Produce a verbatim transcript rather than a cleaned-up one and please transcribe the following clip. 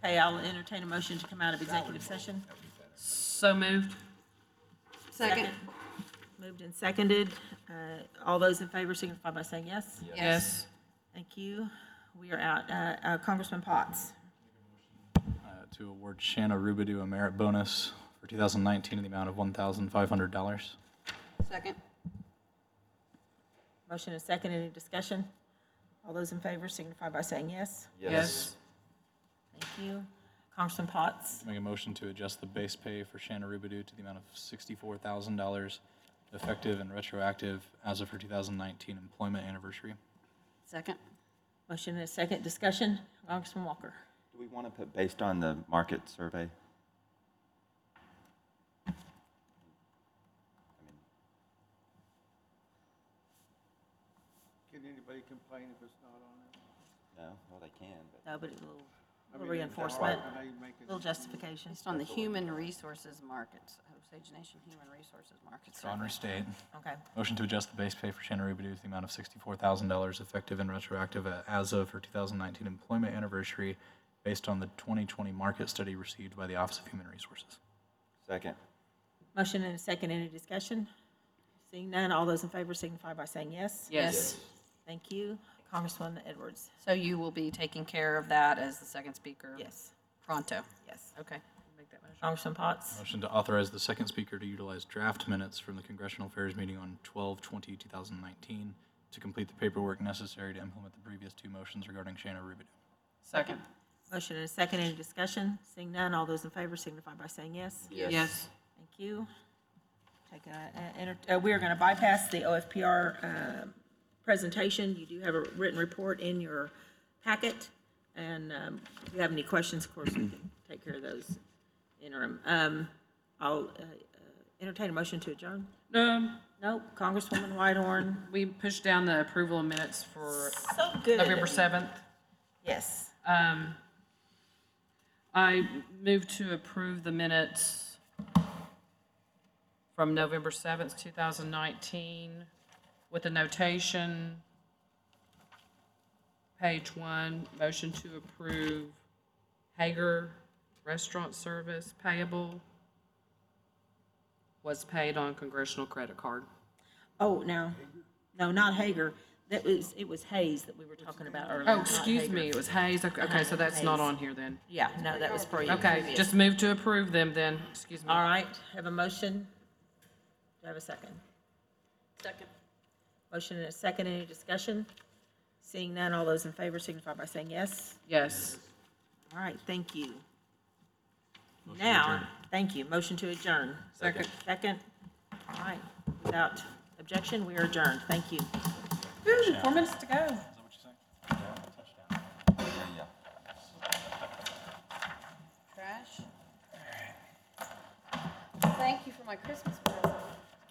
Okay, I'll entertain a motion to come out of executive session. So moved. Second. Moved and seconded. Uh, All those in favor signify by saying yes. Yes. Thank you. We are out. Uh, uh, Congressman Potts. uh, to award Shanna Rubidoux a merit bonus for two thousand nineteen in the amount of one thousand five hundred dollars. Second. Motion is second. Any discussion? All those in favor signify by saying yes. Yes. Thank you. Congressman Potts. Make a motion to adjust the base pay for Shanna Rubidoux to the amount of sixty-four thousand dollars, effective and retroactive as of her two thousand nineteen employment anniversary. Second. Motion is second. Discussion. Congressman Walker. Do we want to put based on the market survey? I mean, Can anybody complain if it's not on it? no, well, they can, but No, but a little, I little mean, reinforcement, Are they making? little justification. Based on the human resources markets, Osage Nation Human Resources Markets. John Restate. Okay. Motion to adjust the base pay for Shanna Rubidoux to the amount of sixty-four thousand dollars, effective and retroactive as of her two thousand nineteen employment anniversary, based on the twenty twenty market study received by the Office of Human Resources. second. Motion and a second. Any discussion? Seeing none, all those in favor signify by saying yes. Yes. Thank you. Congressman Edwards. So you will be taking care of that as the second speaker? Yes. Pronto? Yes. Okay. Make that motion. Congressman Potts. Motion to authorize the second speaker to utilize draft minutes from the Congressional Affairs meeting on twelve twenty two thousand nineteen to complete the paperwork necessary to implement the previous two motions regarding Shanna Rubidoux. Second. Motion and a second. Any discussion? Seeing none, all those in favor signify by saying yes. Yes. Thank you. Take a, a- enter- uh, we are going to bypass the O F P R uh, presentation. You do have a written report in your packet, and um, if you have any questions, of course, we can take care of those interim. Um, I'll uh, uh, entertain a motion to adjourn. No, Nope. Congresswoman Whitehorn. we pushed down the approval of minutes for So good. November seventh. Yes. Um, I move to approve the minutes from November seventh, two thousand nineteen, with the notation, page one, motion to approve Hager Restaurant Service payable was paid on congressional credit card. Oh, no. No, not Hager. That was, it was Hayes that we were talking about earlier. Oh, not excuse Hager. me, it was Hayes. Okay, okay, so that's not Hayes. on here then. Yeah, no, that was for you. Okay, previous. just move to approve them then, excuse me. All right, have a motion. Do I have a second? Second. Motion and a second, any discussion? Seeing none, all those in favor signify by saying yes. Yes. All right, thank you. Now, thank you, motion to adjourn. Second. Second, all right, without objection, we are adjourned, thank you. Whew, Four minutes to go. Is that what you say? Yeah. Trash. Thank you for my Christmas present.